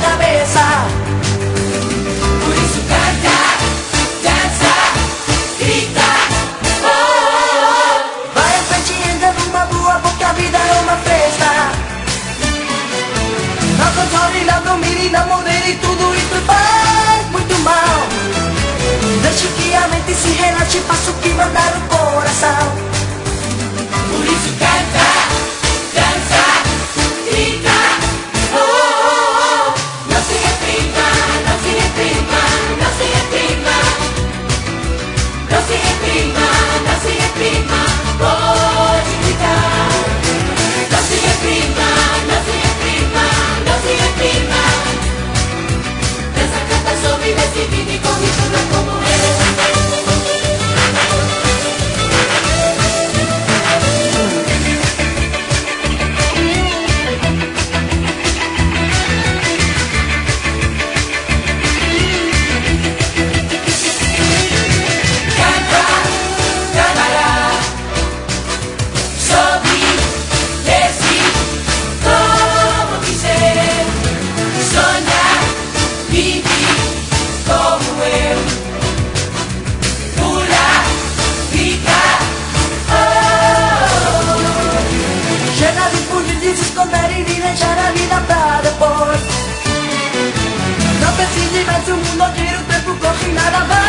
cabeça. Por isso canta, dança, grita, oh, oh, oh. Vai à frente e anda numa boa, porque a vida é uma festa. Não controle, não domine, não modere, tudo isso faz muito mal. Deixe que a mente se relaxe, faça o que mandar o coração. Por isso canta, dança, grita, oh, oh, oh. Não se reprima, não se reprima, não se reprima. Não se reprima, não se reprima, pode gritar. Não se reprima, não se reprima, não se reprima. Dança, canta, sorri, decide, corre, tudo é como é. Não precise mais o mundo, tira o tempo, corre, nada vai.